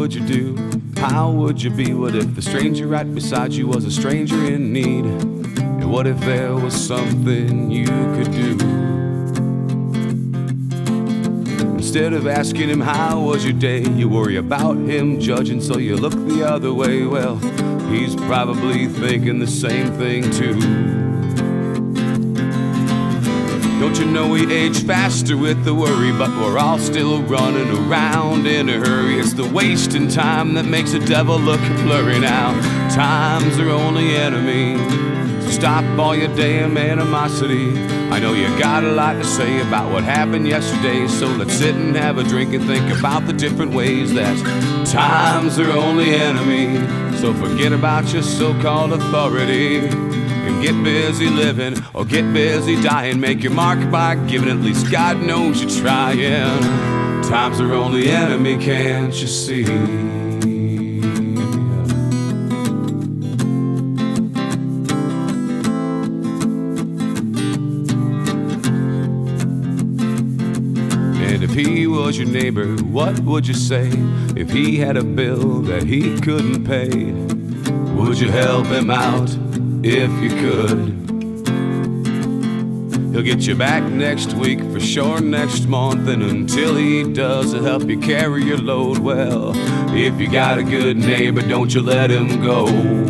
would you do? How would you be? What if the stranger right beside you was a stranger in need? And what if there was something you could do? Instead of asking him how was your day, you worry about him judging, so you look the other way. Well, he's probably thinking the same thing too. Don't you know we age faster with the worry, but we're all still running around in a hurry. It's the wasting time that makes the devil look blurry now. Time's our only enemy, so stop all your damn animosity. I know you got a lot to say about what happened yesterday, so let's sit and have a drink and think about the different ways that time's our only enemy. So forget about your so-called authority and get busy living or get busy dying. Make your mark by giving, at least God knows you're trying. Time's our only enemy, can't you see? And if he was your neighbor, what would you say? If he had a bill that he couldn't pay, would you help him out if you could? He'll get you back next week, for sure next month, and until he does, he'll help you carry your load. Well, if you got a good neighbor, don't you let him go.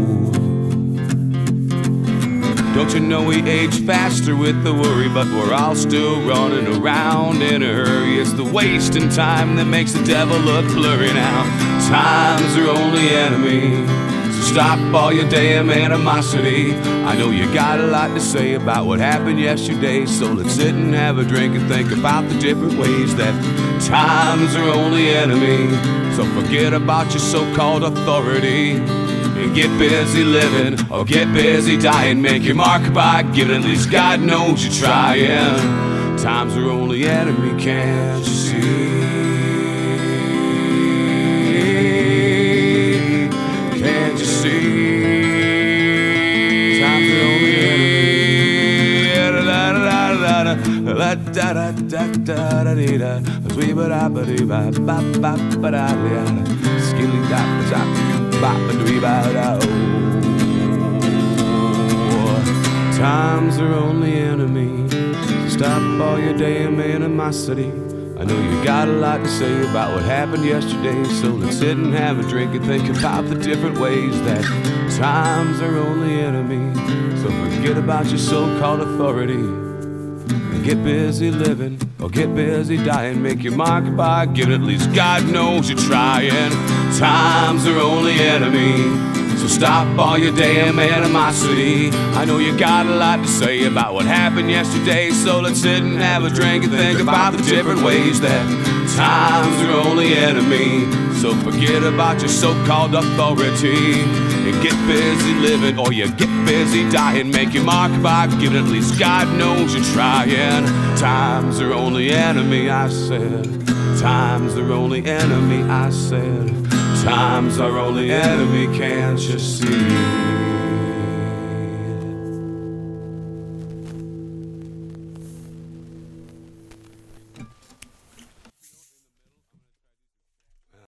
Don't you know we age faster with the worry, but we're all still running around in a hurry. It's the wasting time that makes the devil look blurry now. Time's our only enemy, so stop all your damn animosity. I know you got a lot to say about what happened yesterday, so let's sit and have a drink and think about the different ways that time's our only enemy. So forget about your so-called authority and get busy living or get busy dying. Make your mark by giving, at least God knows you're trying. Time's our only enemy, can't you see? Can't you see? Time's our only Time's our only enemy, so stop all your damn animosity. I know you got a lot to say about what happened yesterday, so let's sit and have a drink and think about the different ways that time's our only enemy. So forget about your so-called authority and get busy living or get busy dying. Make your mark by giving, at least God knows you're trying. Time's our only enemy, so stop all your damn animosity. I know you got a lot to say about what happened yesterday, so let's sit and have a drink and think about the different ways that time's our only enemy. So forget about your so-called authority and get busy living or you get busy dying. Make your mark by giving, at least God knows you're trying. Time's our only enemy, I said. Time's our only enemy, I said. Time's our only enemy, can't you see?